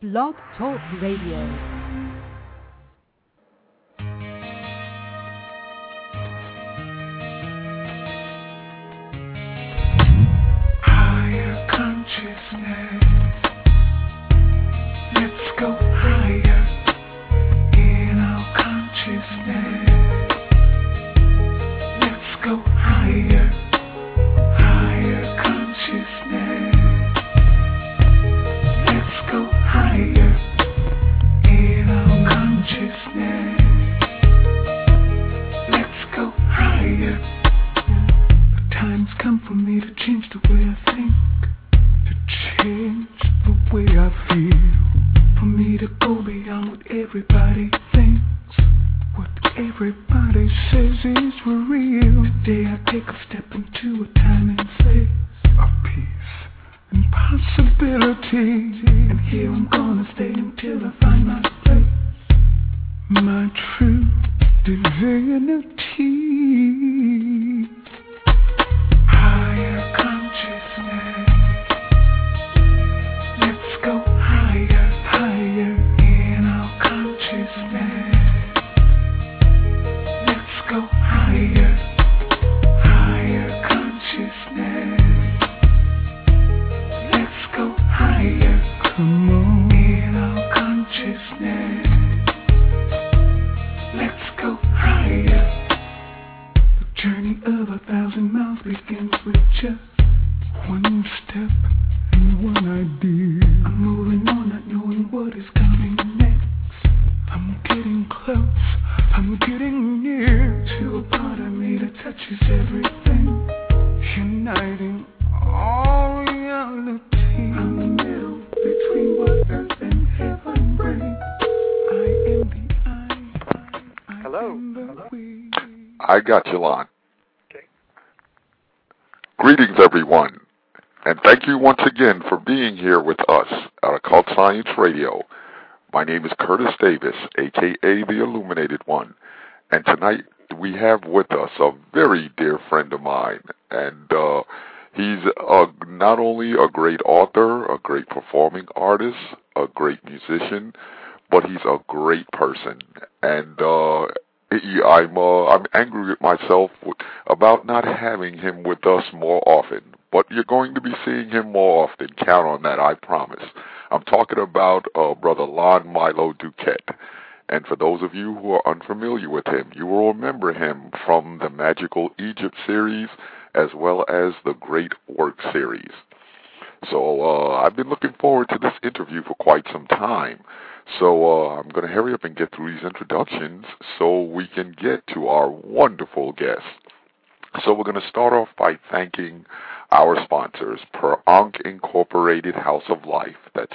Blog Talk Radio. Higher consciousness. Let's go higher in our consciousness. Let's go higher, higher consciousness. Let's go higher in our consciousness. Let's go higher. The time's come for me to change the way I think, to change the way I feel, for me to go beyond what everybody thinks, what everybody says is real. Today I take a step into a time and place of peace and possibility, and here I'm gonna stay until I find my place, my true divinity. Higher consciousness. Let's go higher, higher in our consciousness. Let's go higher, higher consciousness. Let's go higher, come on, in our consciousness. Let's go higher. The journey of 1,000 miles begins with just one step and one idea. I'm moving on, not knowing what is coming next. I'm getting close, I'm getting near to a part of me that touches everything, uniting all reality. I'm the middle between what earth and heaven bring. I am the I Hello. am the we. I got you, Lon. Okay. Greetings, everyone, and thank you once again for being here with us at Occult Science Radio. My name is Curtis Davis, a.k.a. The Illuminated One, and tonight we have with us a very dear friend of mine, and he's not only a great author, a great performing artist, a great musician, but he's a great person, and I'm angry with myself about not having him with us more often, but you're going to be seeing him more often. Count on that, I promise. I'm talking about Brother Lon Milo Duquette. And for those of you who are unfamiliar with him, you will remember him from the Magical Egypt series as well as the Great Work series. So I've been looking forward to this interview for quite some time. So I'm going to hurry up and get through these introductions so we can get to our wonderful guest. So we're going to start off by thanking our sponsors, Per Ankh Incorporated House of Life. That's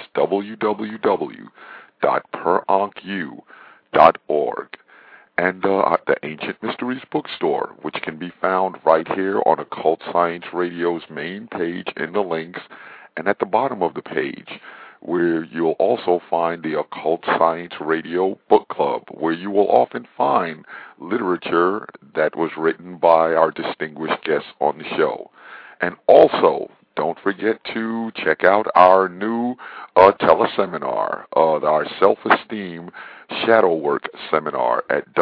www.perankhu.org. And the Ancient Mysteries Bookstore, which can be found right here on Occult Science Radio's main page in the links, and at the bottom of the page, where you'll also find the Occult Science Radio Book Club, where you will often find literature that was written by our distinguished guests on the show. And also, don't forget to check out our new teleseminar, our Self-Esteem Shadow Work Seminar at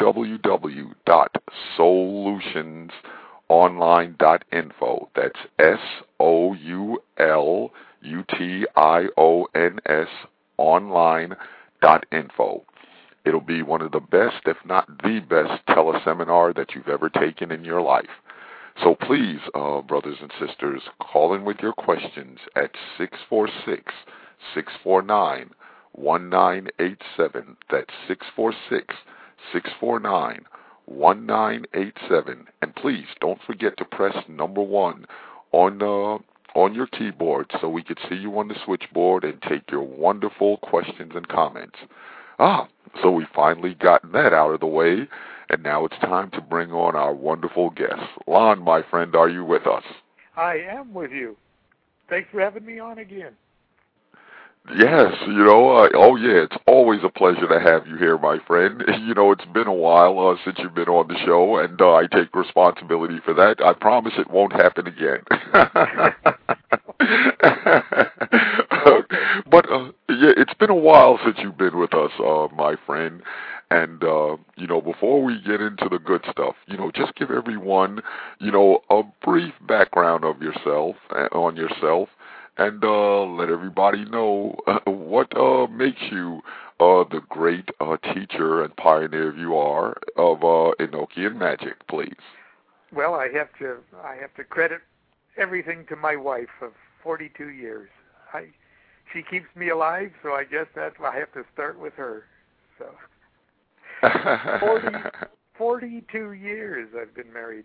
www.solutions.online.info. That's SOULUTIONS online.info. It'll be one of the best, if not the best, teleseminar that you've ever taken in your life. So please, brothers and sisters, call in with your questions at 646-649-1987. That's 646-649-1987. And please don't forget to press number 1 on your keyboard so we could see you on the switchboard and take your wonderful questions and comments. So we finally gotten that out of the way, and now it's time to bring on our wonderful guest. Lon, my friend, are you with us? I am with you. Thanks for having me on again. Yes, it's always a pleasure to have you here, my friend. It's been a while since you've been on the show, and I take responsibility for that. I promise it won't happen again. But Yeah, it's been a while since you've been with us, my friend. And, before we get into the good stuff, just give everyone, a brief background of yourself, on yourself, and let everybody know what makes you the great teacher and pioneer you are of Enochian magic, please. Well, I have to credit everything to my wife of 42 years. She keeps me alive, so I guess that's why I have to start with her. So 42 years I've been married.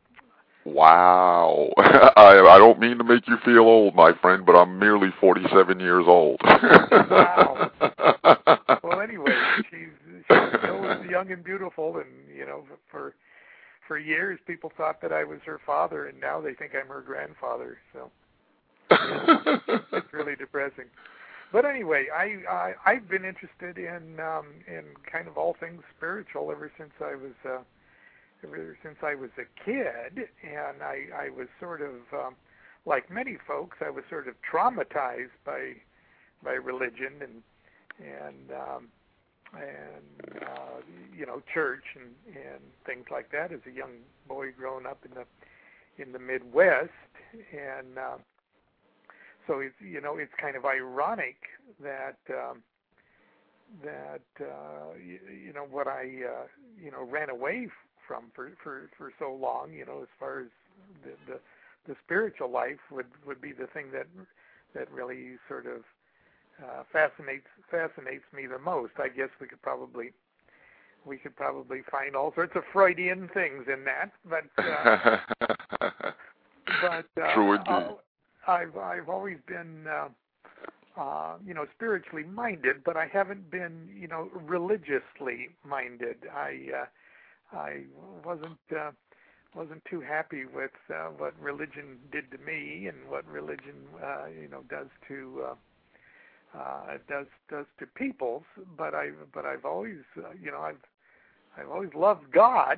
Wow. I don't mean to make you feel old, my friend, but I'm merely 47 years old. Wow. Well, anyway, she's still young and beautiful, and, for years people thought that I was her father, and now they think I'm her grandfather, so it's really depressing. But anyway, I've been interested in kind of all things spiritual ever since I was a kid, and I was sort of like many folks, I was sort of traumatized by religion and church and things like that as a young boy growing up in the Midwest, and so it's kind of ironic that what I ran away from for so long, as far as the spiritual life would be the thing that really sort of fascinates me the most. I guess we could probably find all sorts of Freudian things in that, but True indeed. I've always been spiritually minded, but I haven't been religiously minded. I wasn't too happy with what religion did to me and what religion does to peoples. But I've always I've always loved God.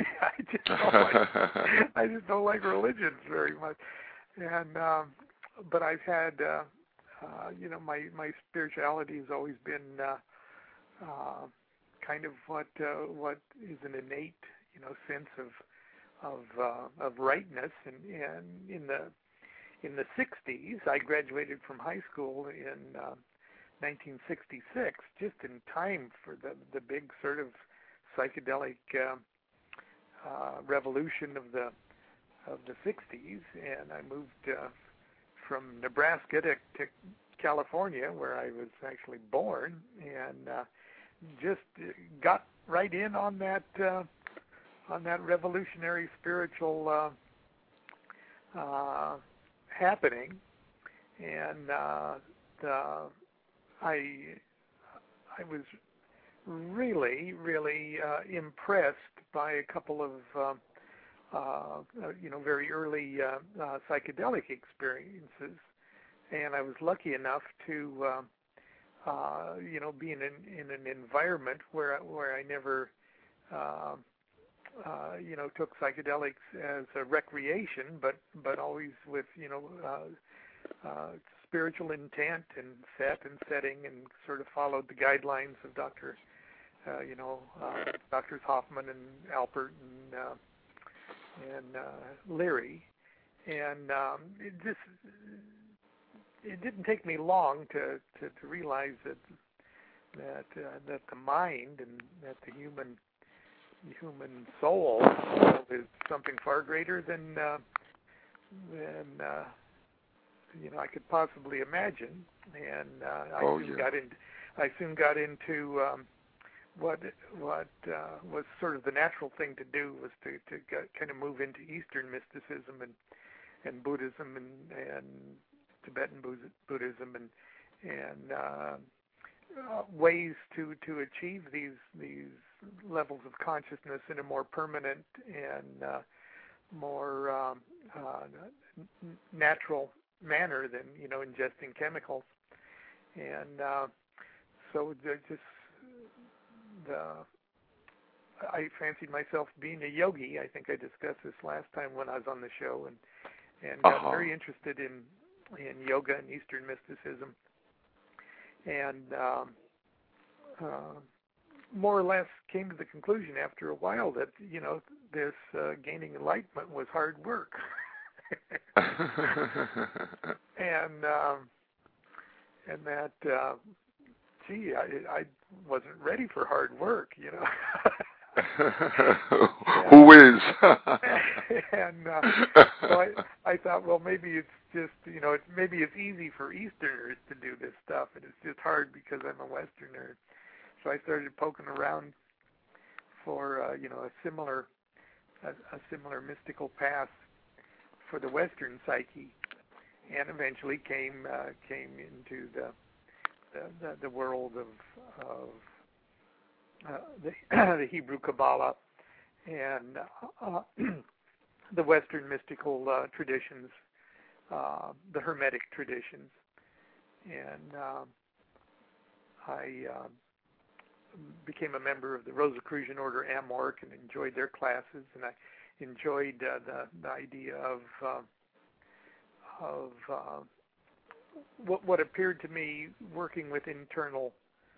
I just don't like religions very much. And but I've had my spirituality has always been kind of what is an innate sense of rightness, and in the 60s I graduated from high school in 1966, just in time for the big sort of psychedelic revolution of the 60s, and I moved from Nebraska to California, where I was actually born, and just got right in on that revolutionary spiritual happening, and I was really impressed by a couple of very early psychedelic experiences, and I was lucky enough to be in an environment where I never took psychedelics as a recreation, but always with spiritual intent, and setting, and sort of followed the guidelines of Doctors Hoffman and Alpert and Leary, and it didn't take me long to realize that the mind and that the human soul is something far greater than I could possibly imagine, and I soon got into what was sort of the natural thing to do, was to kind of move into Eastern mysticism and Buddhism and Tibetan Buddhism and ways to achieve these levels of consciousness in a more permanent and more natural manner than ingesting chemicals, and so I fancied myself being a yogi. I think I discussed this last time when I was on the show, and got very interested in yoga and Eastern mysticism, and more or less came to the conclusion after a while that this gaining enlightenment was hard work. and that gee, I wasn't ready for hard work, Who is? And so I thought, well, maybe it's just, maybe it's easy for Easterners to do this stuff, and it's just hard because I'm a Westerner. So I started poking around for, a similar mystical path for the Western psyche, and eventually came into the world of the Hebrew Kabbalah and the Western mystical traditions, the Hermetic traditions, and I became a member of the Rosicrucian Order Amorc and enjoyed their classes, and I enjoyed the idea of what appeared to me working with internal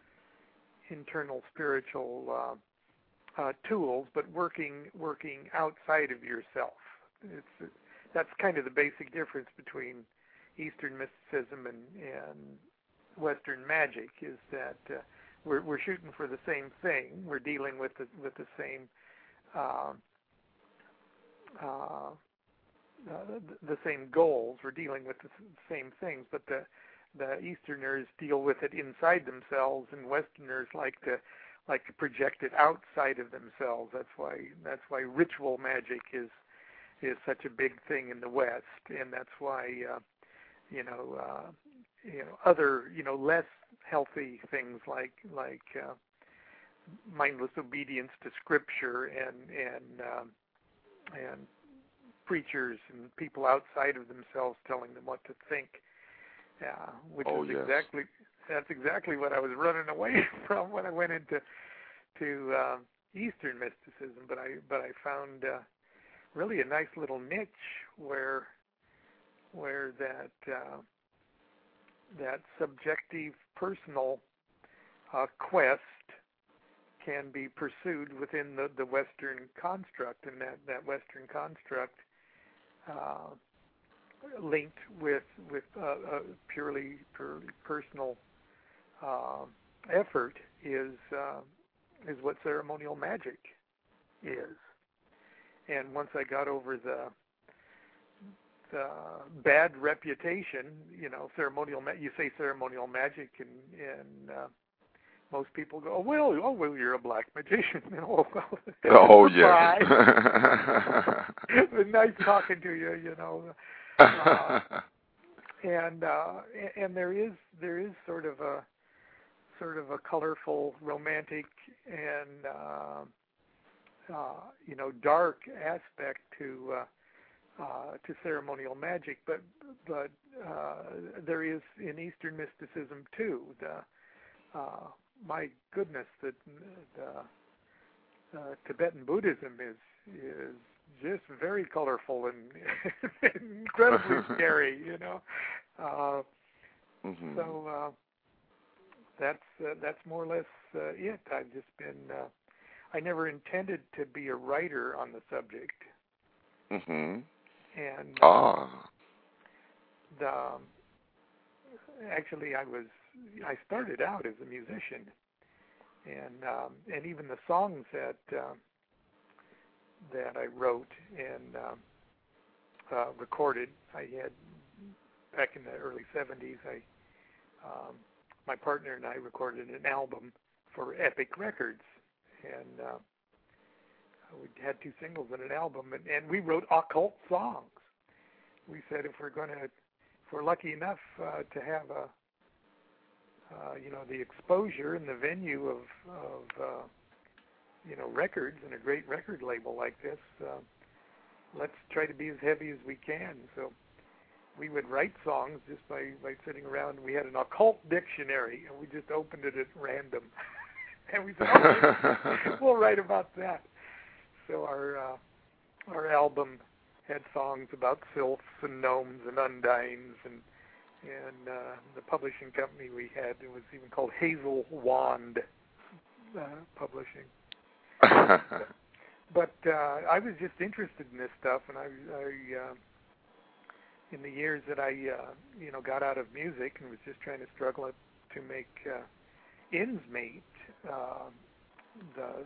spiritual tools, but working outside of yourself. That's kind of the basic difference between Eastern mysticism and Western magic, is that we're shooting for the same thing. We're dealing with the same the same goals. We're dealing with the same things, but the Easterners deal with it inside themselves, and Westerners like to project it outside of themselves. That's why ritual magic is such a big thing in the West, and that's why other less healthy things like mindless obedience to Scripture and preachers and people outside of themselves telling them what to think, that's exactly what I was running away from when I went into Eastern mysticism. But I found really a nice little niche where that subjective personal quest can be pursued within the Western construct, and that Western construct linked with purely personal effort is what ceremonial magic is. And once I got over the bad reputation, ceremonial. You say ceremonial magic, and most people go, "Oh well, you're a black magician." Yeah. It's been nice talking to you, and there is sort of a colorful, romantic, and dark aspect to ceremonial magic, but there is in Eastern mysticism too. My goodness, the Tibetan Buddhism is just very colorful and incredibly scary, Mm-hmm. So that's more or less it. I've just been. I never intended to be a writer on the subject. Mm-hmm. And actually, I started out as a musician, and even the songs that I wrote and recorded, I had back in the early '70s. My partner and I recorded an album for Epic Records, and we had 2 singles and an album, and we wrote occult songs. We said if we're lucky enough to have the exposure and the venue of records and a great record label like this, let's try to be as heavy as we can. So we would write songs just by sitting around. We had an occult dictionary, and we just opened it at random. And we said, okay, we'll write about that. So our album had songs about sylphs and gnomes and undines and and the publishing company we had, it was even called Hazel Wand Publishing. But I was just interested in this stuff, and I in the years that I got out of music and was just trying to struggle to make ends meet, the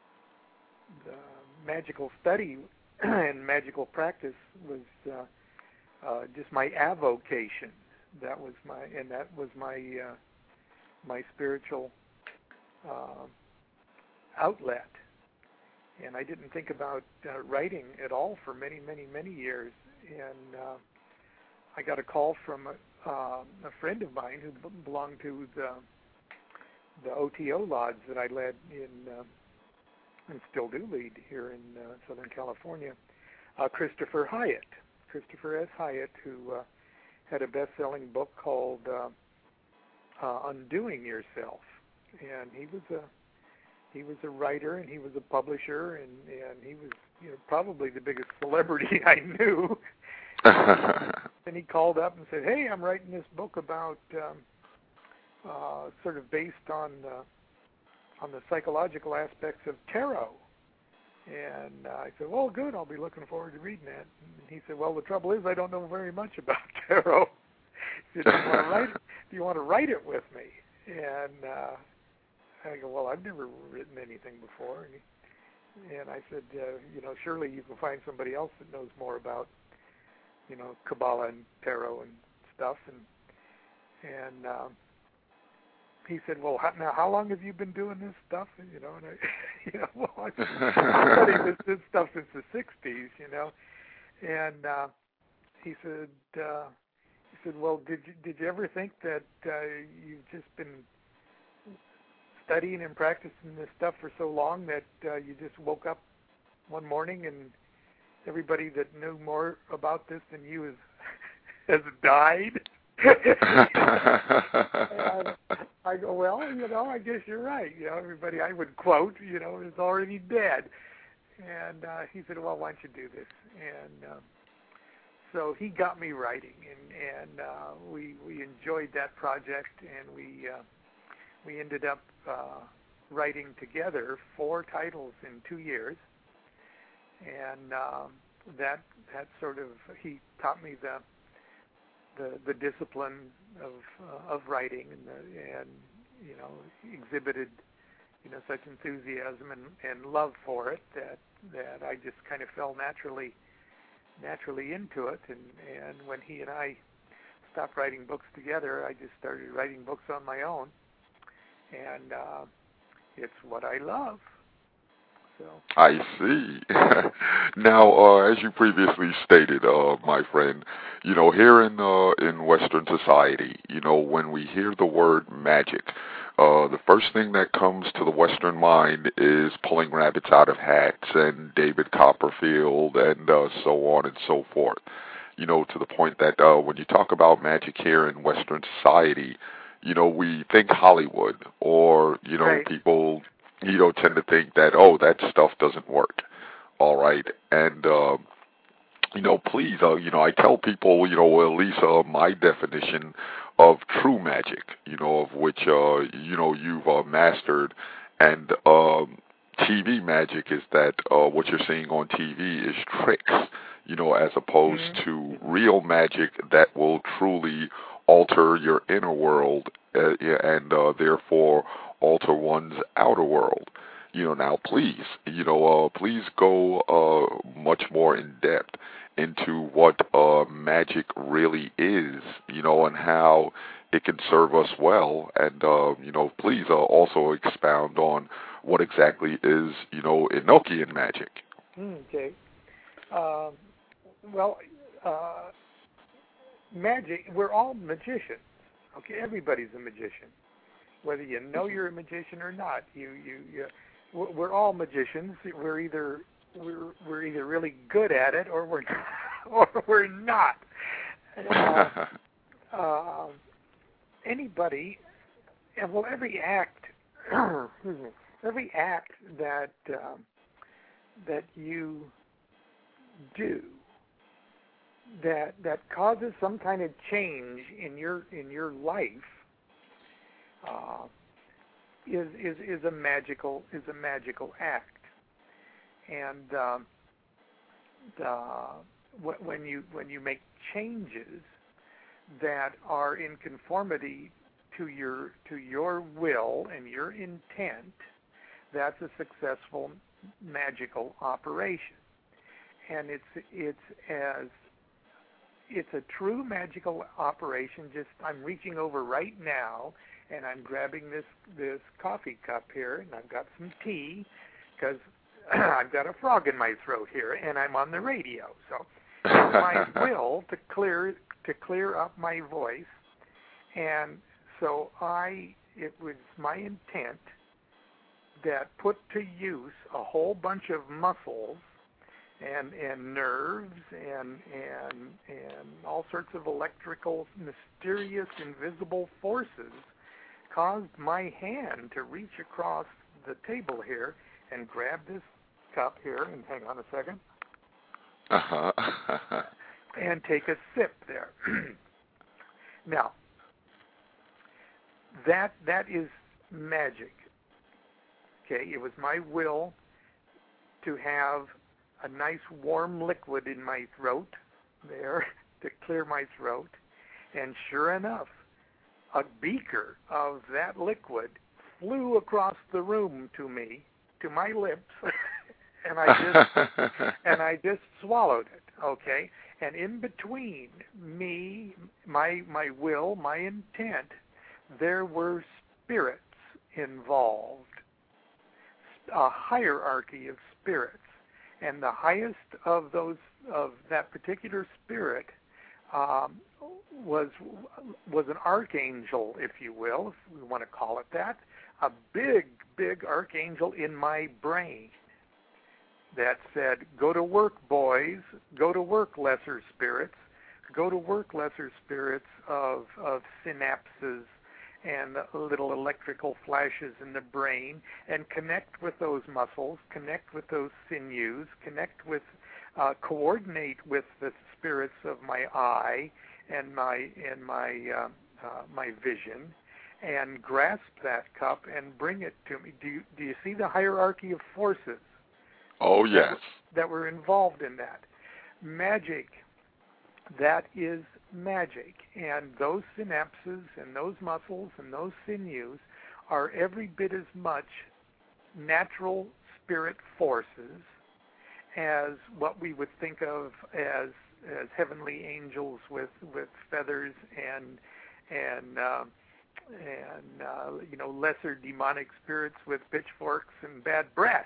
magical study and magical practice was just my avocation. That was my spiritual outlet. And I didn't think about writing at all for many, many, many years. And I got a call from a friend of mine who belonged to the OTO lodge that I led and still do lead here in Southern California, Christopher S. Hyatt, who had a best-selling book called Undoing Yourself. And he was a writer, and he was a publisher, and he was probably the biggest celebrity I knew. And he called up and said, "Hey, I'm writing this book about sort of based on the psychological aspects of tarot." And I said, "Well, good. I'll be looking forward to reading that." And he said, "Well, the trouble is I don't know very much about tarot. He said, do you want to write it with me?" And I go, "Well, I've never written anything before." And I said, surely you can find somebody else that knows more about, Kabbalah and tarot and stuff. And he said, "Well, now how long have you been doing this stuff?" And I've studied this stuff since the '60s, And he said, "Well, did you ever think that you've just been studying and practicing this stuff for so long that you just woke up one morning and everybody that knew more about this than you has died?" And I go, "Well, I guess you're right. Everybody I would quote, is already dead." And he said, "Well, why don't you do this?" And so he got me writing, and we enjoyed that project, and we ended up writing together 4 titles in 2 years, and that sort of, he taught me the discipline of writing, and exhibited such enthusiasm and love for it that I just kind of fell naturally into it, and when he and I stopped writing books together, I just started writing books on my own, and it's what I love. So. I see. Now, as you previously stated, my friend, here in Western society, when we hear the word magic, the first thing that comes to the Western mind is pulling rabbits out of hats and David Copperfield and so on and so forth. To the point that when you talk about magic here in Western society, we think Hollywood, or right. People tend to think that, oh, that stuff doesn't work. All right. And, please, I tell people, at least my definition of true magic, of which, you've mastered. And TV magic is that what you're seeing on TV is tricks, as opposed to real magic that will truly alter your inner world and therefore alter one's outer world. Now please, please go much more in depth into what magic really is, and how it can serve us well, and please also expound on what exactly is, Enochian magic. Okay. Magic, we're all magicians. Okay, everybody's a magician, whether you know you're a magician or not. We're all magicians. We're either really good at it, or we're not. Anybody, and every act, every act that you do that causes some kind of change in your life is a magical act. And when you make changes that are in conformity to your will and your intent, that's a successful magical operation. And it's a true magical operation. Just, I'm reaching over right now and I'm grabbing this coffee cup here, and I've got some tea because I've got a frog in my throat here, and I'm on the radio. So it's my will to clear up my voice, and so it was my intent that put to use a whole bunch of muscles and nerves and all sorts of electrical, mysterious, invisible forces caused my hand to reach across the table here and grab this cup here, and hang on a second, and take a sip there. Now, that is magic. Okay, it was my will to have a nice warm liquid in my throat there to clear my throat, and sure enough, a beaker of that liquid flew across the room to me, to my lips, and I just swallowed it. Okay, and in between me, my will, my intent, there were spirits involved, a hierarchy of spirits, and the highest of that particular spirit was an archangel, if you will, if we want to call it that, a big archangel in my brain that said, "Go to work, boys. Go to work, lesser spirits. Go to work, lesser spirits of synapses and little electrical flashes in the brain, and connect with those muscles, connect with those sinews, coordinate with the spirits of my eye and my vision, and grasp that cup and bring it to me." Do you see the hierarchy of forces? Oh, yes. That were involved in that. Magic, that is magic. And those synapses and those muscles and those sinews are every bit as much natural spirit forces as what we would think of as heavenly angels with feathers and lesser demonic spirits with pitchforks and bad breath.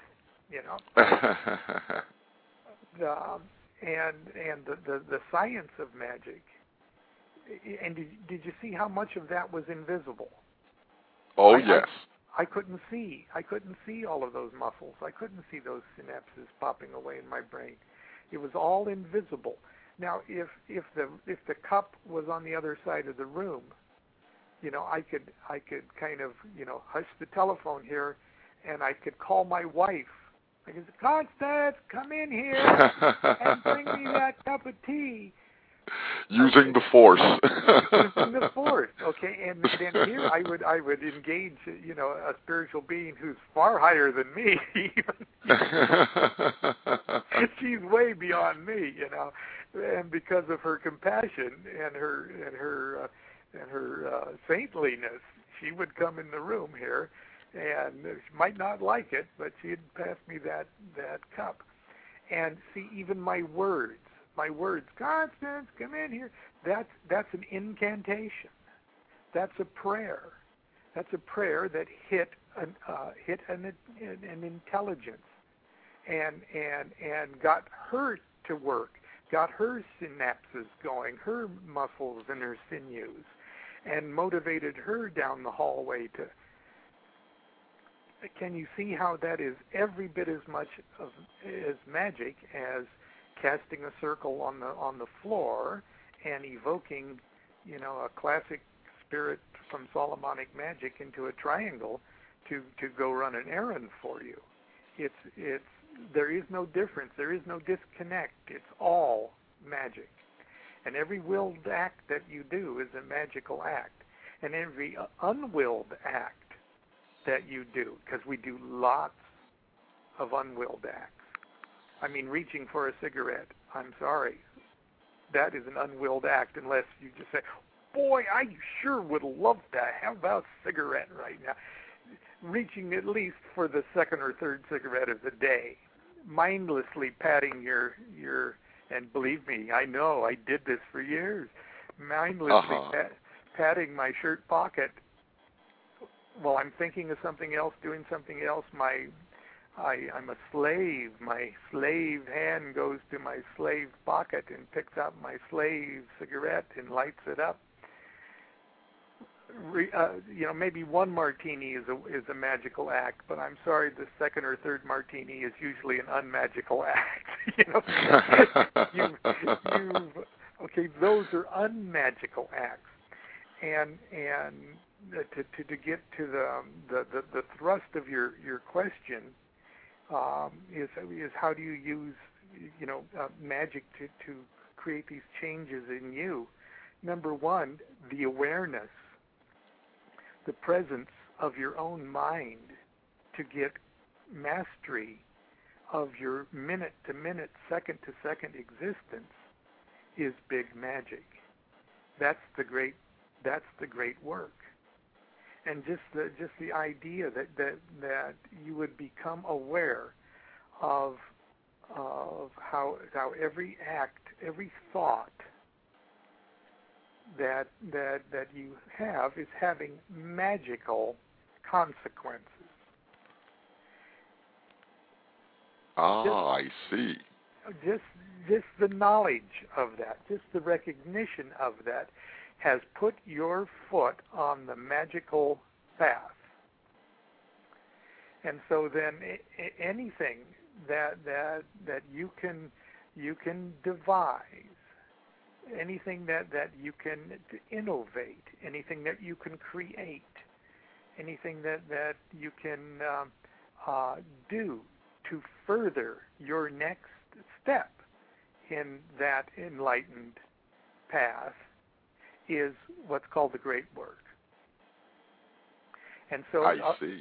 And the science of magic. And did you see how much of that was invisible? Oh, yes. I couldn't see all of those muscles. I couldn't see those synapses popping away in my brain. It was all invisible. Now, if the cup was on the other side of the room, I could kind of hush the telephone here, and I could call my wife. I could say, "Constance, come in here and bring me that cup of tea." Using the force. Using the force, okay. And then here I would engage, a spiritual being who's far higher than me. She's way beyond me, and because of her compassion and her saintliness, she would come in the room here, and she might not like it, but she'd pass me that cup. And see, even my words, "Constance, come in here," that's an incantation. That's a prayer. That's a prayer that hit an intelligence and got her to work, got her synapses going, her muscles and her sinews, and motivated her down the hallway to. Can you see how that is every bit as much as magic as casting a circle on the floor and evoking, a classic spirit from Solomonic magic into a triangle to go run an errand for you? There is no difference. There is no disconnect. It's all magic. And every willed act that you do is a magical act. And every unwilled act that you do, because we do lots of unwilled acts. I mean, reaching for a cigarette, I'm sorry, that is an unwilled act unless you just say, boy, I sure would love to have a cigarette right now. Reaching at least for the second or third cigarette of the day, mindlessly patting your and believe me, I know, I did this for years, mindlessly patting my shirt pocket while I'm thinking of something else, doing something else. I'm a slave. My slave hand goes to my slave pocket and picks out my slave cigarette and lights it up. Maybe one martini is a magical act, but I'm sorry, the second or third martini is usually an unmagical act. Okay, those are unmagical acts, and to get to the thrust of your question is how do you use magic to create these changes in you? Number one, the awareness, the presence of your own mind to get mastery of your minute-to-minute, second-to-second existence is big magic. That's the great work. And just the idea that you would become aware of how every act, every thought that you have is having magical consequences. I see. Just the knowledge of that, just the recognition of that, has put your foot on the magical path. And so then anything that you can devise, anything that you can innovate, anything that you can create, anything that you can do to further your next step in that enlightened path is what's called the great work. And so I see.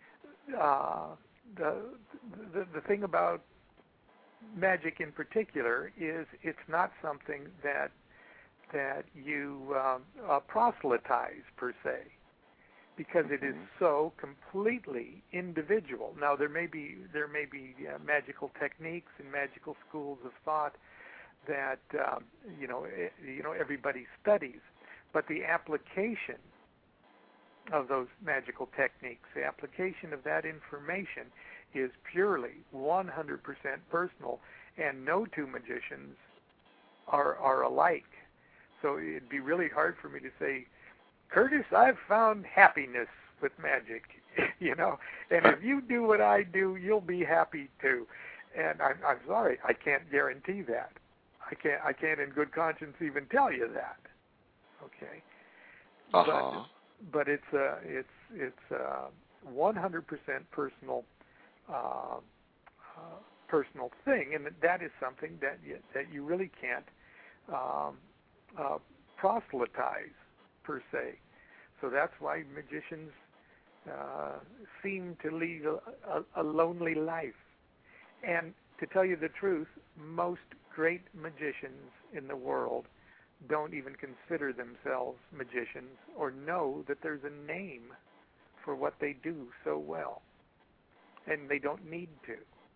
The thing about magic in particular is it's not something that you proselytize per se, because it is so completely individual. Now there may be magical techniques and magical schools of thought that everybody studies, but the application of those magical techniques, the application of that information is purely 100% personal, and no two magicians are alike. So it'd be really hard for me to say, Curtis, I've found happiness with magic, and if you do what I do, you'll be happy too. And I'm sorry, I can't guarantee that. I can't in good conscience even tell you that. Okay. But it's 100% personal personal thing, and that is something that you really can't proselytize per se. So that's why magicians seem to lead a lonely life. And to tell you the truth, most great magicians in the world don't even consider themselves magicians or know that there's a name for what they do so well. And they don't need to.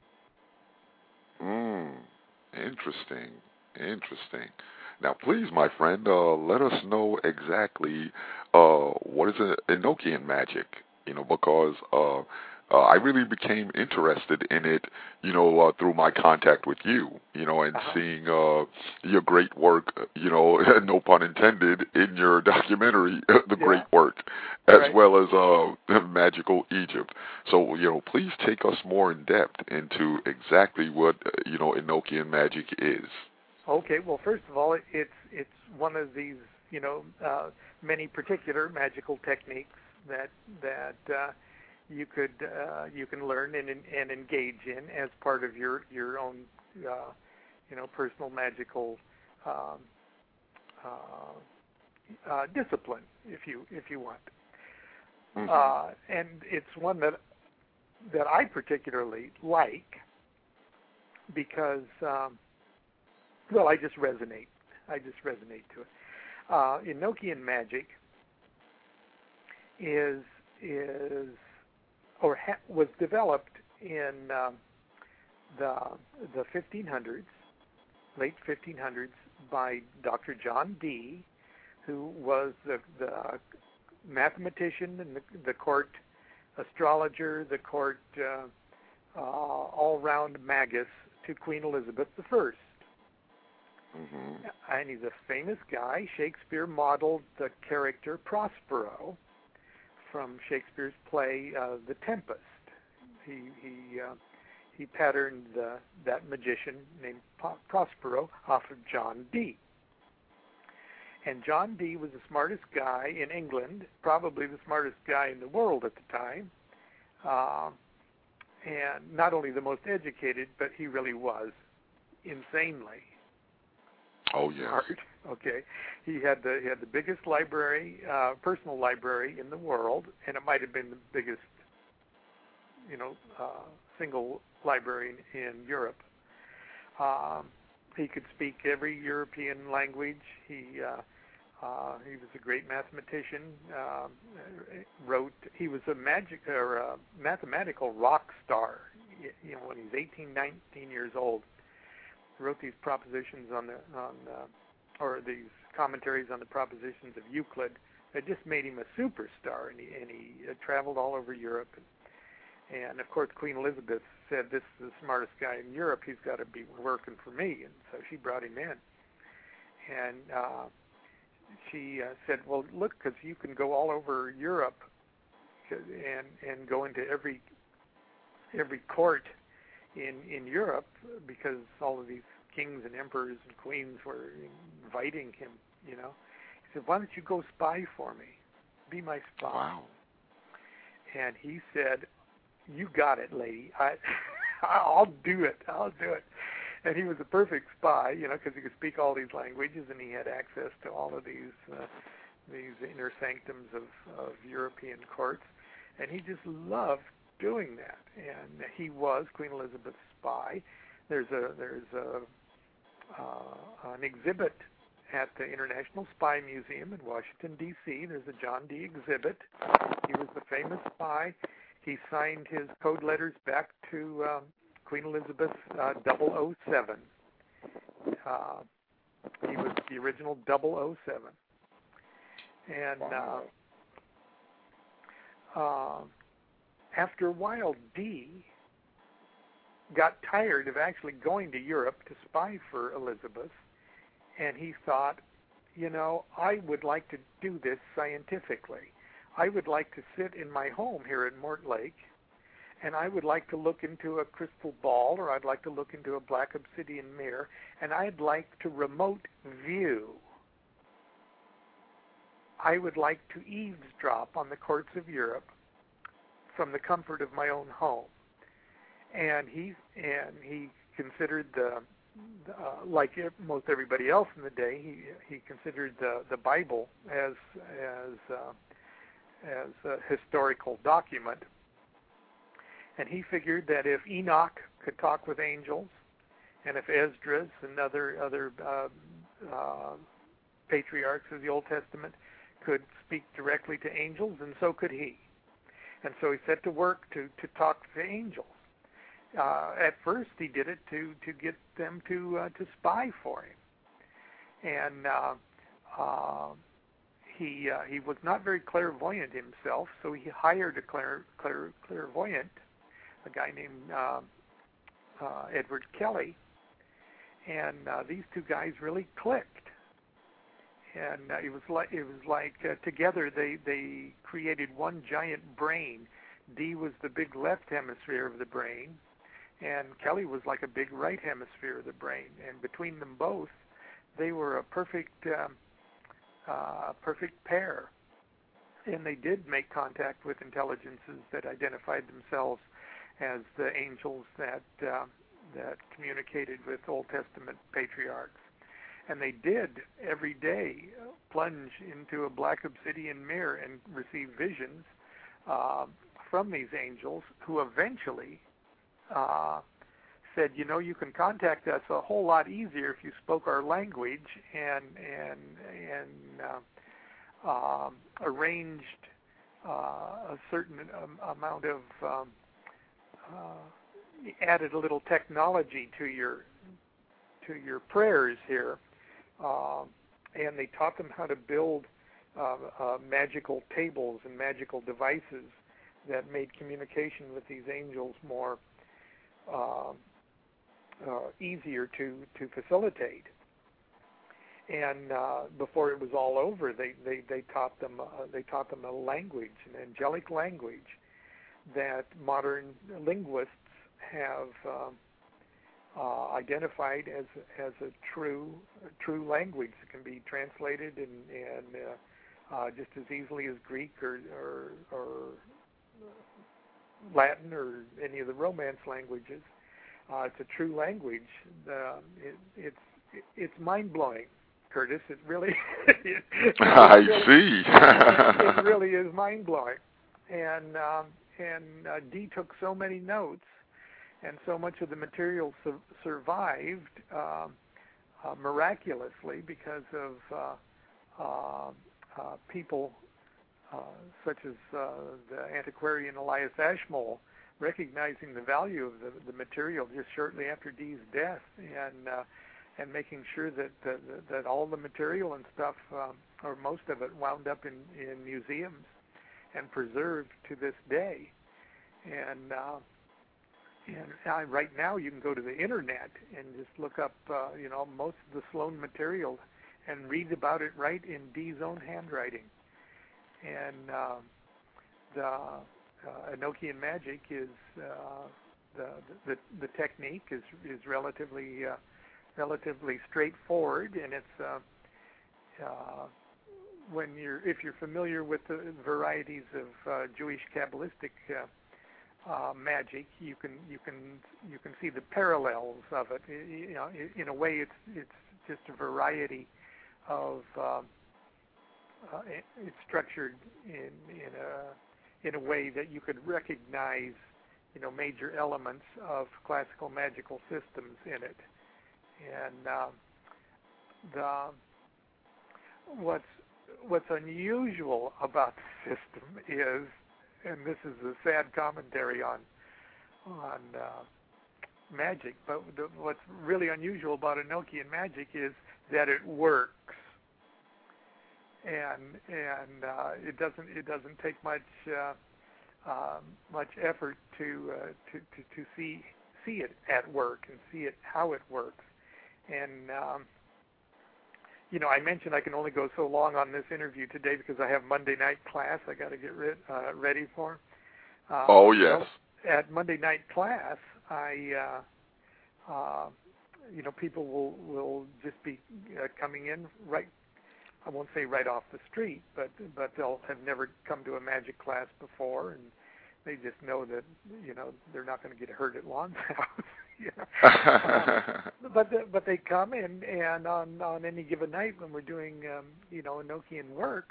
Interesting. Now, please, my friend, let us know exactly what is Enochian magic, because I really became interested in it, through my contact with you, and seeing your great work, no pun intended, in your documentary, The Great Work, as well as Magical Egypt. So, please take us more in depth into exactly what, Enochian magic is. Okay, well, first of all, it's one of these, many particular magical techniques that you can learn and engage in as part of your own personal magical discipline, if you want. Mm-hmm. And it's one that I particularly like because, well, I just resonate. To it. Enochian magic was developed in the 1500s, late 1500s, by Dr. John Dee, who was the mathematician and the court astrologer, the court all-round magus to Queen Elizabeth I. Mm-hmm. And he's a famous guy. Shakespeare modeled the character Prospero from Shakespeare's play The Tempest. He patterned that magician named Prospero off of John Dee. And John Dee was the smartest guy in England, probably the smartest guy in the world at the time, and not only the most educated, but he really was insanely smart. Okay, he had the biggest library, personal library in the world, and it might have been the biggest, single library in Europe. He could speak every European language. He was a great mathematician. He was a mathematical rock star. When he was 18, 19 years old, he wrote these propositions or these commentaries on the propositions of Euclid that just made him a superstar. And he traveled all over Europe. And of course, Queen Elizabeth said, "This is the smartest guy in Europe. He's got to be working for me." And so she brought him in. And she said, "Well, look, because you can go all over Europe and go into every court in Europe, because all of these kings and emperors and queens were inviting him. He said, "Why don't you go spy for me? Be my spy." Wow. And he said, "You got it, lady. I'll do it. And he was a perfect spy, because he could speak all these languages, and he had access to all of these inner sanctums of European courts, and he just loved doing that. And he was Queen Elizabeth's spy. There's an exhibit at the International Spy Museum in Washington, D.C. There's a John Dee exhibit. He was the famous spy. He signed his code letters back to Queen Elizabeth 007. He was the original 007. And after a while, Dee got tired of actually going to Europe to spy for Elizabeth, and he thought, I would like to do this scientifically. I would like to sit in my home here at Mortlake, and I would like to look into a crystal ball, or I'd like to look into a black obsidian mirror, and I'd like to remote view. I would like to eavesdrop on the courts of Europe from the comfort of my own home. And he considered like most everybody else in the day, he considered the Bible as a historical document. And he figured that if Enoch could talk with angels, and if Esdras and other patriarchs of the Old Testament could speak directly to angels, and so could he. And so he set to work to talk to angels. At first, he did it to get them to spy for him, and he was not very clairvoyant himself, so he hired a clairvoyant, a guy named Edward Kelly, and these two guys really clicked. And it was like together they created one giant brain. Dee was the big left hemisphere of the brain, and Kelly was like a big right hemisphere of the brain. And between them both, they were a perfect pair. And they did make contact with intelligences that identified themselves as the angels that communicated with Old Testament patriarchs. And they did every day plunge into a black obsidian mirror and receive visions from these angels, who eventually said, you can contact us a whole lot easier if you spoke our language, and arranged a certain amount of added a little technology to your prayers here, and they taught them how to build magical tables and magical devices that made communication with these angels more easier to facilitate. And before it was all over, they taught them a language, an angelic language that modern linguists have identified as a true language that can be translated and just as easily as Greek or Latin or any of the Romance languages. It's a true language. It's mind-blowing, Curtis. It really. See. It really is mind-blowing, and Dee took so many notes, and so much of the material survived miraculously because of people such as the antiquarian Elias Ashmole recognizing the value of the material just shortly after Dee's death, and making sure that all the material and stuff, or most of it, wound up in museums and preserved to this day. And right now you can go to the internet and just look up, most of the Sloan material and read about it right in Dee's own handwriting. And the Enochian magic is the technique is relatively straightforward, and it's if you're familiar with the varieties of Jewish Kabbalistic magic, you can see the parallels of it. In a way, it's just a variety of it's structured in a way that you could recognize, major elements of classical magical systems in it. And what's unusual about the system is, and this is a sad commentary on magic, but what's really unusual about Enochian magic is that it works. And it doesn't take much effort to see it at work and see it how it works. And I mentioned I can only go so long on this interview today because I have Monday night class I got to get ready for. Oh yes. At Monday night class, people will just be coming in right. I won't say right off the street, but they'll have never come to a magic class before, and they just know that they're not going to get hurt at Lon's house. But they come in, and on any given night when we're doing Enochian work,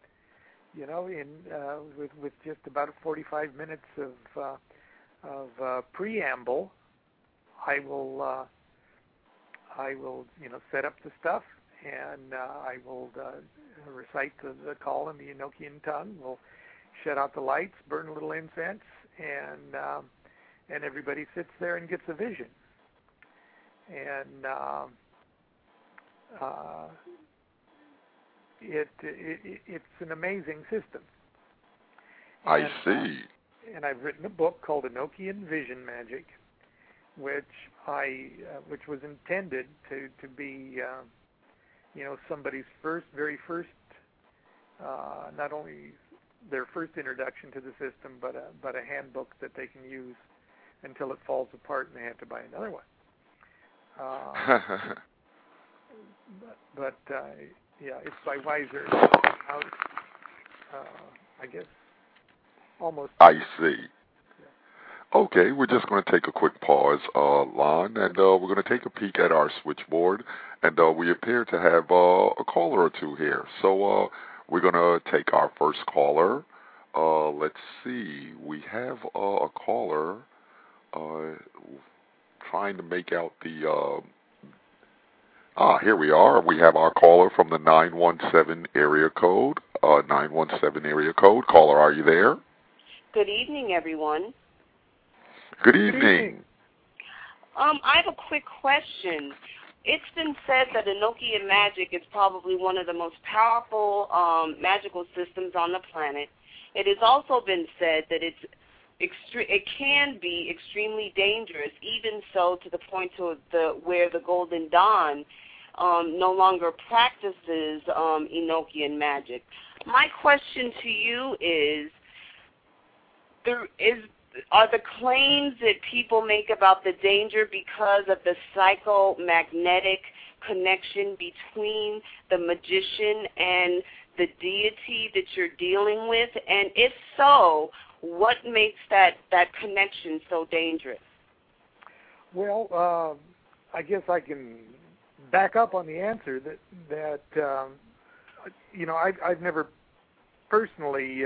with just about 45 minutes of preamble, I will set up the stuff. And I will recite the call in the Enochian tongue. We'll shut out the lights, burn a little incense, and everybody sits there and gets a vision. And it's an amazing system. I see. And I've written a book called Enochian Vision Magic, which was intended to be somebody's very first, not only their first introduction to the system, but a handbook that they can use until it falls apart and they have to buy another one. It's by Weiser. I guess almost. I see. Okay, we're just going to take a quick pause, Lon, and we're going to take a peek at our switchboard, and we appear to have a caller or two here. So we're going to take our first caller. Let's see. We have a caller trying to make out the... here we are. We have our caller from the 917 area code. 917 area code. Caller, are you there? Good evening, everyone. Good evening. I have a quick question. It's been said that Enochian magic is probably one of the most powerful magical systems on the planet. It has also been said that it can be extremely dangerous, even so to the point where the Golden Dawn no longer practices Enochian magic. My question to you is, are the claims that people make about the danger because of the psychomagnetic connection between the magician and the deity that you're dealing with? And if so, what makes that connection so dangerous? Well, I guess I can back up on the answer that I've never personally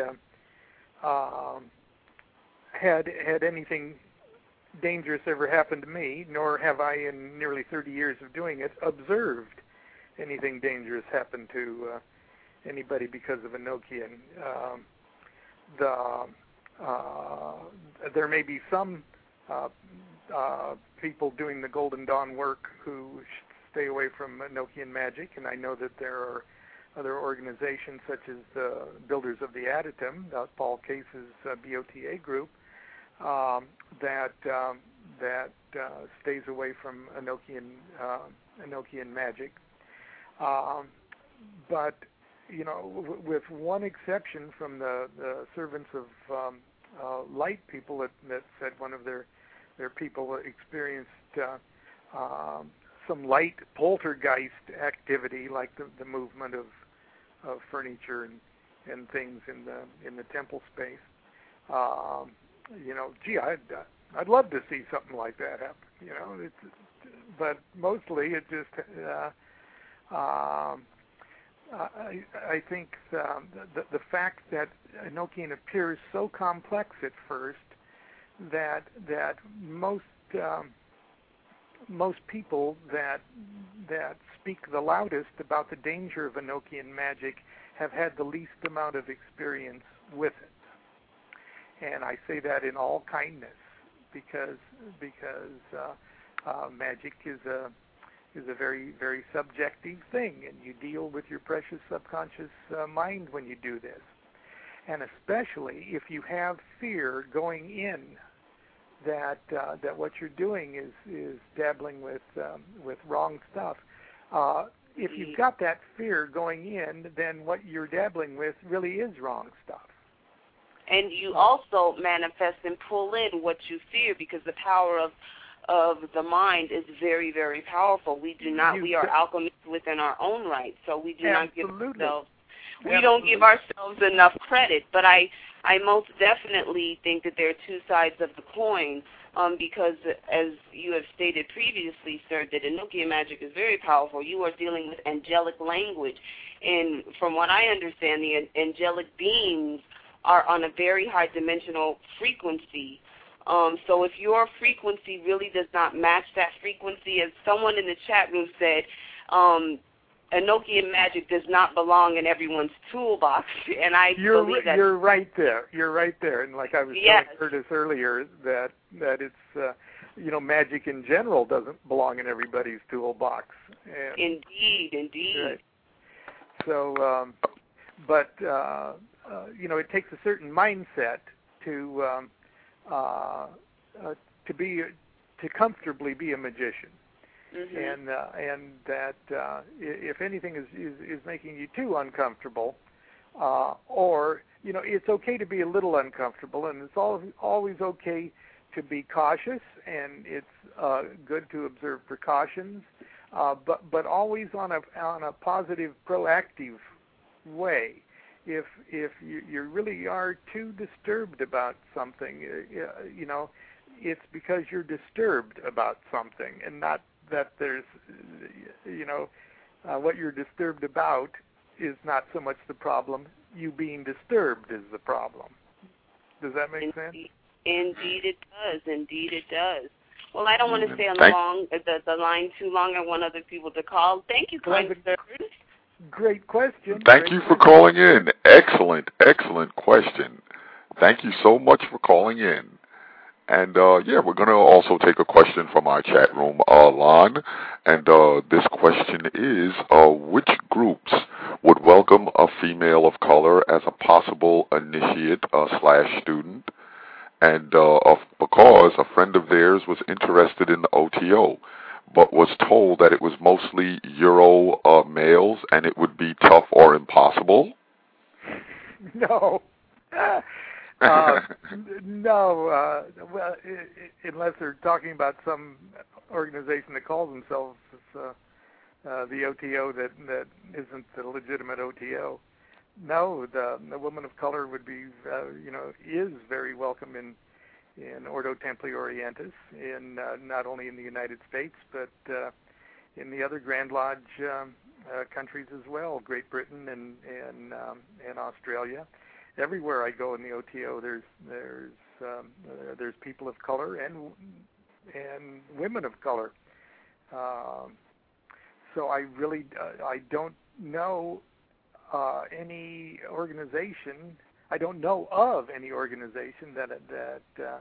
had anything dangerous ever happen to me, nor have I, in nearly 30 years of doing it, observed anything dangerous happen to anybody because of Enochian. There may be some people doing the Golden Dawn work who stay away from Enochian magic, and I know that there are other organizations such as the Builders of the Adytum, Paul Case's BOTA group, that stays away from Enochian magic. But with one exception from the servants of light people that said one of their people experienced some light poltergeist activity, like the movement of furniture and things in the temple space. I'd love to see something like that happen. But mostly it just. I think the fact that Enochian appears so complex at first that most people that speak the loudest about the danger of Enochian magic have had the least amount of experience with it. And I say that in all kindness, because magic is a very, very subjective thing, and you deal with your precious subconscious mind when you do this. And especially if you have fear going in that what you're doing is dabbling with wrong stuff. If you've got that fear going in, then what you're dabbling with really is wrong stuff. And you also manifest and pull in what you fear, because the power of the mind is very, very powerful. We are alchemists within our own right, so we do not give ourselves. We don't give ourselves enough credit, but I most definitely think that there are two sides of the coin, because as you have stated previously, sir, that Enochian magic is very powerful. You are dealing with angelic language, and from what I understand, the angelic beings are on a very high dimensional frequency. So if your frequency really does not match that frequency, as someone in the chat room said, Enochian magic does not belong in everyone's toolbox, and I believe that. You're right there. You're right there. And like I was telling Curtis earlier, that it's magic in general doesn't belong in everybody's toolbox. And, indeed. Right. So, but it takes a certain mindset to comfortably be a magician. Mm-hmm. And that if anything is making you too uncomfortable, or it's okay to be a little uncomfortable, and it's always okay to be cautious, and it's good to observe precautions, but always on a positive, proactive way. If you really are too disturbed about something, it's because you're disturbed about something, and not that there's, what you're disturbed about is not so much the problem. You being disturbed is the problem. Does that make sense? Indeed it does. Indeed it does. Well, I don't want to stay on the line too long. I want other people to call. Thank you, kind sir. Great question. Thank you for calling in. Excellent question. Thank you so much for calling in. And, we're going to also take a question from our chat room, Lon. And this question is, which groups would welcome a female of color as a possible initiate / student? And because a friend of theirs was interested in the OTO, but was told that it was mostly Euro males and it would be tough or impossible? No. No. Well, unless they're talking about some organization that calls themselves the OTO that isn't the legitimate OTO. No, the woman of color would be, is very welcome in Ordo Templi Orientis, in not only in the United States, but in the other Grand Lodge countries as well, Great Britain and Australia. Everywhere I go in the OTO, there's people of color and women of color. So I really I don't know any organization. I don't know of any organization that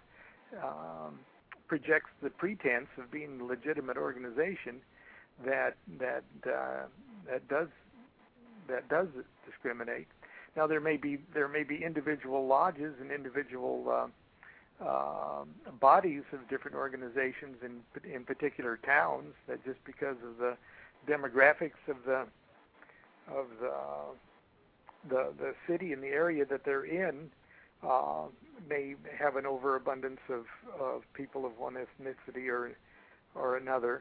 projects the pretense of being a legitimate organization that does discriminate. Now there may be individual lodges and individual bodies of different organizations in particular towns that just because of the demographics of the city and the area that they're in may have an overabundance of people of one ethnicity or another.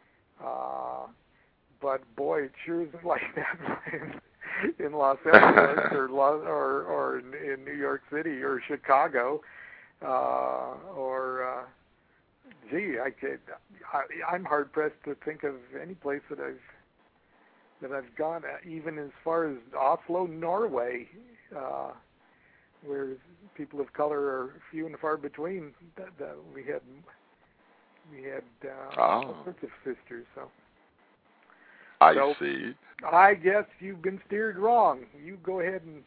But boy, it sure isn't like that in Los Angeles or in New York City or Chicago I'm hard pressed to think of any place that I've gone, even as far as Oslo, Norway, where people of color are few and far between. That we had all sorts of sisters. So I see. I guess you've been steered wrong. You go ahead and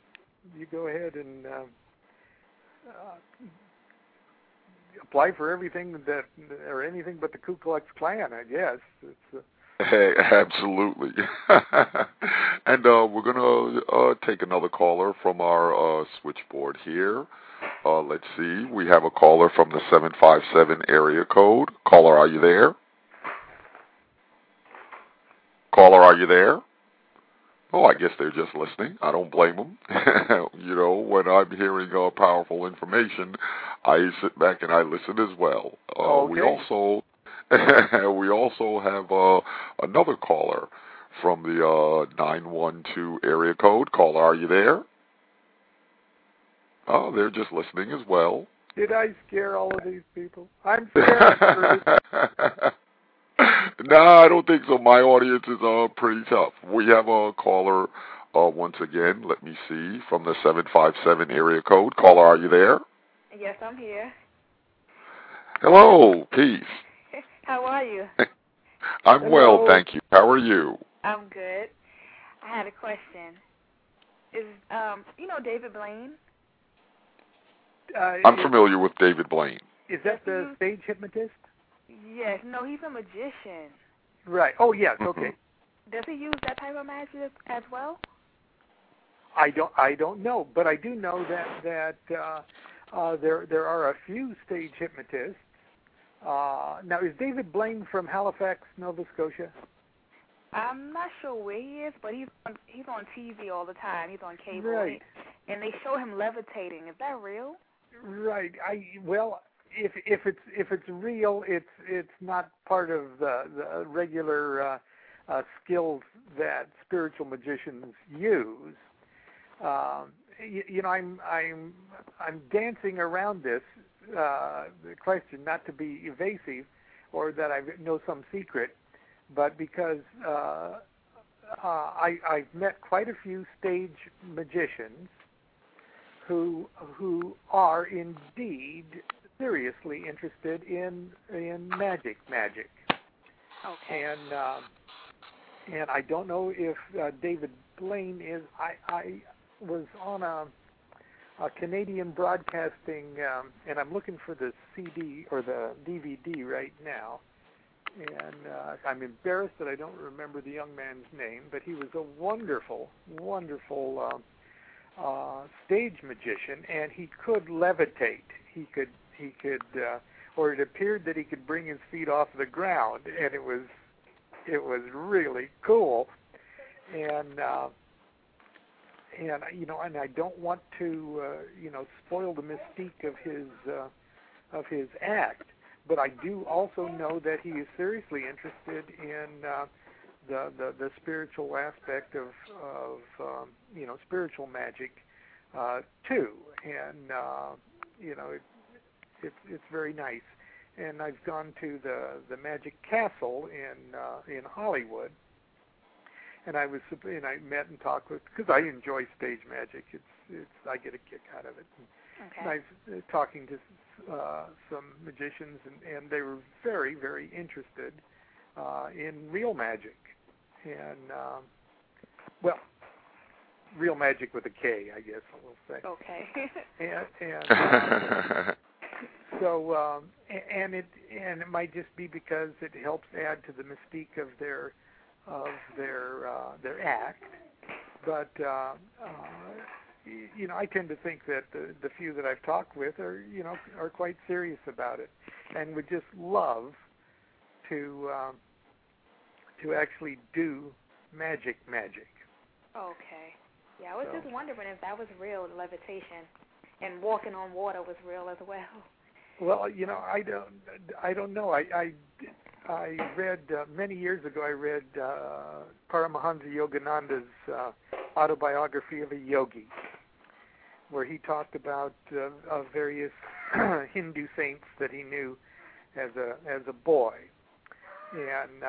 apply for everything or anything but the Ku Klux Klan. I guess it's. Hey, absolutely. And we're going to take another caller from our switchboard here. Let's see. We have a caller from the 757 area code. Caller, are you there? Caller, are you there? Oh, I guess they're just listening. I don't blame them. When I'm hearing powerful information, I sit back and I listen as well. Okay. We also have another caller from the 912 area code. Caller, are you there? Oh, they're just listening as well. Did I scare all of these people? I'm scared. No, I don't think so. My audience is pretty tough. We have a caller once again. Let me see, from the 757 area code. Caller, are you there? Yes, I'm here. Hello, peace. How are you? I'm Hello. well, thank you. How are you? I'm good. I had a question. Is David Blaine? I'm familiar with David Blaine. Is that the stage hypnotist? Yes. No, he's a magician. Right. Oh, yes. Okay. Does he use that type of magic as well? I don't know, but I do know that there are a few stage hypnotists. Now, is David Blaine from Halifax, Nova Scotia? I'm not sure where he is, but he's on TV all the time. He's on cable, right? And they show him levitating. Is that real? Right. If it's real, it's not part of the regular skills that spiritual magicians use. I'm dancing around this the question, not to be evasive or that I know some secret, but because I've met quite a few stage magicians who are indeed seriously interested in magic. Okay. And I don't know if David Blaine is. I was on a Canadian broadcasting, and I'm looking for the CD or the DVD right now. And I'm embarrassed that I don't remember the young man's name, but he was a wonderful stage magician, and he could levitate. He could, or it appeared that he could bring his feet off the ground, and it was really cool. And and I don't want to spoil the mystique of his act, but I do also know that he is seriously interested in the spiritual aspect of spiritual magic too, and it's very nice. And I've gone to the Magic Castle in Hollywood, and I met and talked with, because I enjoy stage magic. I get a kick out of it. Okay. And I was talking to some magicians, and they were very, very interested in real magic, and real magic with a K, I guess I will say. Okay. So it might just be because it helps add to the mystique of their act, but I tend to think that the few that I've talked with are quite serious about it, and would just love to actually do magic. Okay. Yeah, I was just wondering if that was real, levitation, and walking on water was real as well. Well, I don't know. I read many years ago. I read Paramahansa Yogananda's autobiography of a yogi, where he talked about various Hindu saints that he knew as a boy, and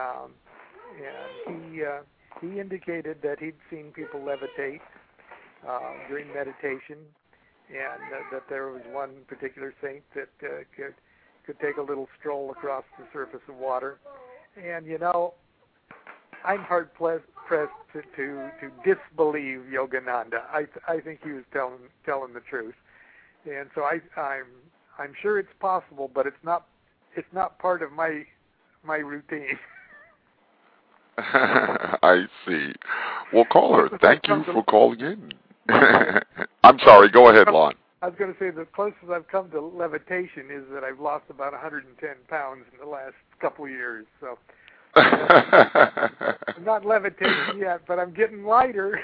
he indicated that he'd seen people levitate during meditation, and that there was one particular saint that could take a little stroll across the surface of water. And I'm hard pressed to disbelieve Yogananda. I think he was telling the truth, and so I'm sure it's possible, but it's not part of my routine. I see. Well, caller, thank you for calling in. I'm sorry, go ahead, Lon. I was going to say the closest I've come to levitation is that I've lost about 110 pounds in the last couple of years. So I'm not levitating yet, but I'm getting lighter.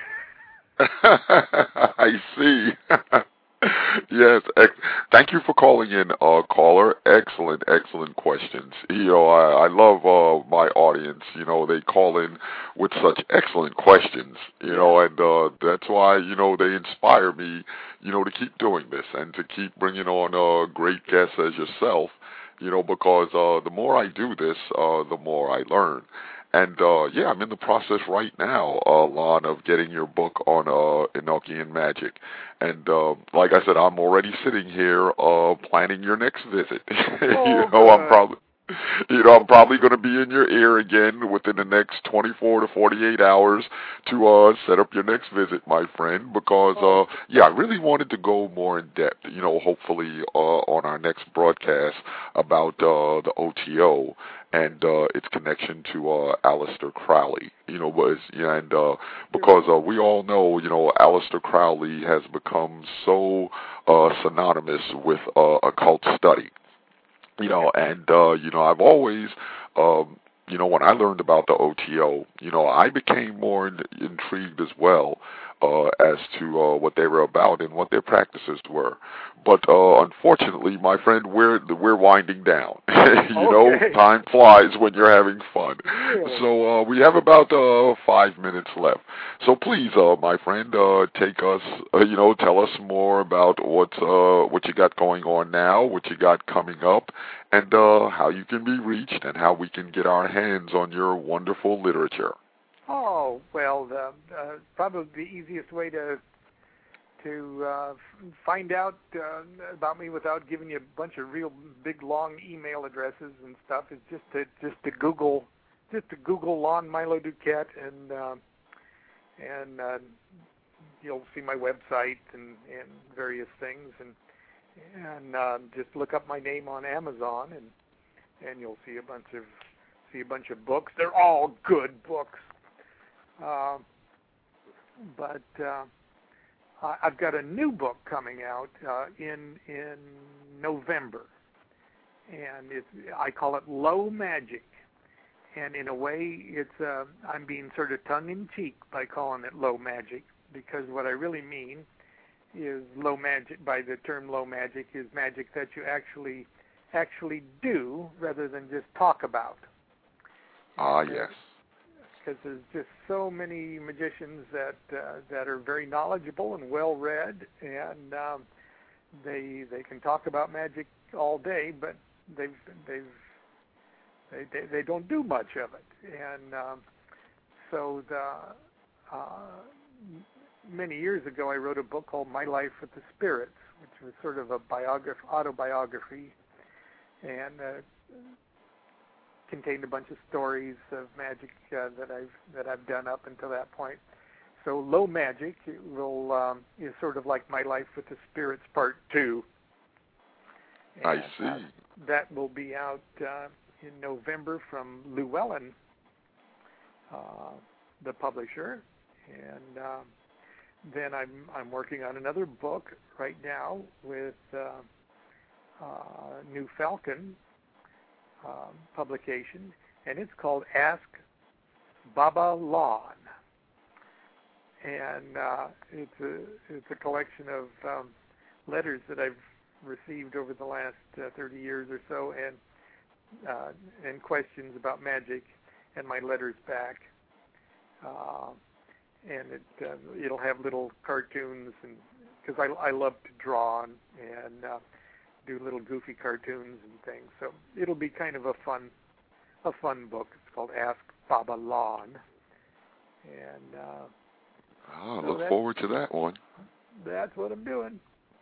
I see. Yes. Thank you for calling in, caller. Excellent questions. I love my audience. They call in with such excellent questions. And that's why they inspire me. To keep doing this and to keep bringing on great guests as yourself. Because the more I do this, the more I learn. And, I'm in the process right now, Lon, of getting your book on Enochian magic. And like I said, I'm already sitting here planning your next visit. I'm probably going to be in your ear again within the next 24 to 48 hours to set up your next visit, my friend, because, I really wanted to go more in depth, hopefully on our next broadcast about the OTO and its connection to Aleister Crowley, because we all know, Aleister Crowley has become so synonymous with occult study. I've always, when I learned about the OTO, I became more intrigued as well as to what they were about and what their practices were. But unfortunately, my friend, we're winding down. You know, time flies when you're having fun. Really? So we have about 5 minutes left. So please, my friend, take us, tell us more about what you got going on now, what you got coming up, and how you can be reached and how we can get our hands on your wonderful literature. Oh, well, probably the easiest way to find out about me without giving you a bunch of real big long email addresses and stuff is just to Google Lon Milo Duquette and you'll see my website and various things and just look up my name on Amazon and you'll see a bunch of books. They're all good books. But I've got a new book coming out in November, and I call it Low Magic. And in a way, I'm being sort of tongue-in-cheek by calling it Low Magic, because what I really mean is low magic. By the term low magic, is magic that you actually do rather than just talk about. Yes. Because there's just so many magicians that are very knowledgeable and well read, and they can talk about magic all day, but they don't do much of it. And so many years ago, I wrote a book called My Life with the Spirits, which was sort of a autobiography, and contained a bunch of stories of magic that I've done up until that point. So Low Magic is sort of like My Life with the Spirits Part 2. And, I see. That will be out in November from Llewellyn, the publisher, and then I'm working on another book right now with New Falcon publication, and it's called Ask Baba Lon, and it's a collection of letters that I've received over the last 30 years or so, and questions about magic, and my letters back, and it'll have little cartoons, and because I love to draw and do little goofy cartoons and things. So it'll be kind of a fun book. It's called Ask Baba Lon. And look forward to that one. That's what I'm doing.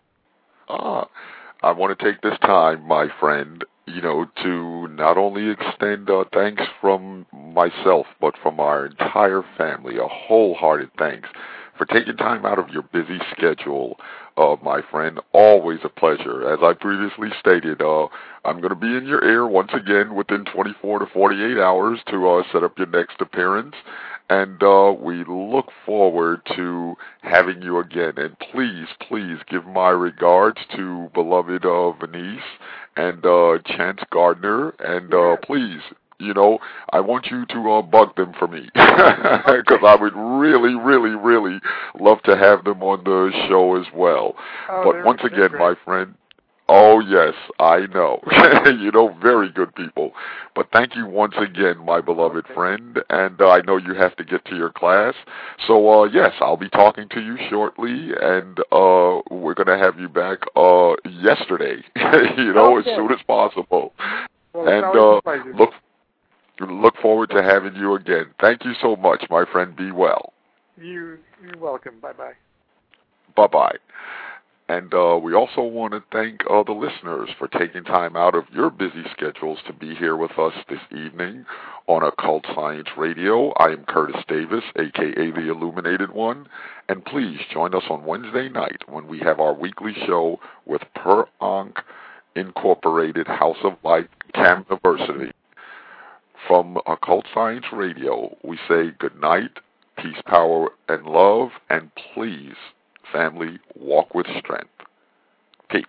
I want to take this time, my friend, to not only extend thanks from myself, but from our entire family, a wholehearted thanks for taking time out of your busy schedule, my friend. Always a pleasure. As I previously stated, I'm going to be in your ear once again within 24 to 48 hours to set up your next appearance. And we look forward to having you again. And please, please give my regards to beloved Venice and Chance Gardner. And please, I want you to bug them for me, because I would really, really, really love to have them on the show as well. But once again, my friend, oh, yes, I know. Very good people. But thank you once again, my beloved friend, and I know you have to get to your class. So, yes, I'll be talking to you shortly, and we're going to have you back yesterday, as soon as possible. Well, and look forward to having you again. Thank you so much, my friend. Be well. You're welcome. Bye-bye. Bye-bye. And we also want to thank the listeners for taking time out of your busy schedules to be here with us this evening on Occult Science Radio. I am Curtis Davis, a.k.a. The Illuminated One. And please join us on Wednesday night when we have our weekly show with Per Ankh Incorporated House of Light Cam University. From Occult Science Radio, we say good night, peace, power, and love, and please, family, walk with strength. Peace.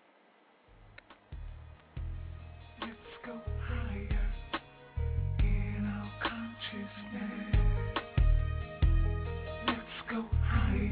Let's go higher in our consciousness. Let's go higher.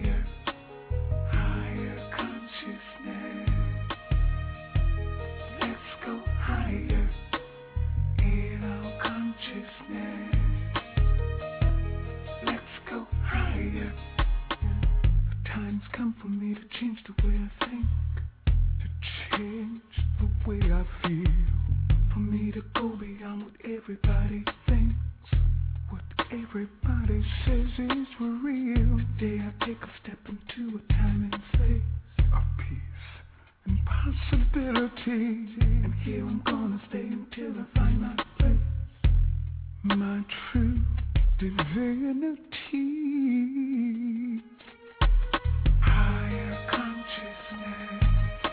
way I feel. For me to go beyond what everybody thinks, what everybody says is for real. Today I take a step into a time and space of peace and possibility. And here I'm gonna stay until I find my place, my true divinity. Higher consciousness.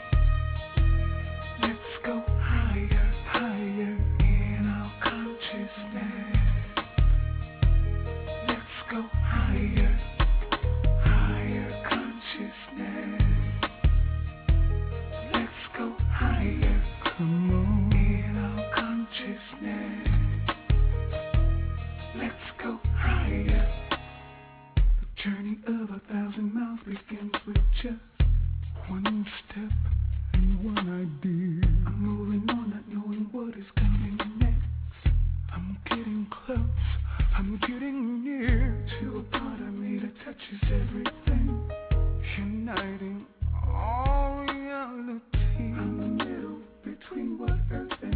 Let's go higher, higher in our consciousness. Let's go higher, higher consciousness. Let's go higher, come on, in our consciousness. Let's go higher. The journey of 1,000 miles begins with just one step and one idea. I'm moving on, not knowing what is coming next. I'm getting close, I'm getting near to a part of me that touches everything, uniting all reality. I'm the middle between what earth and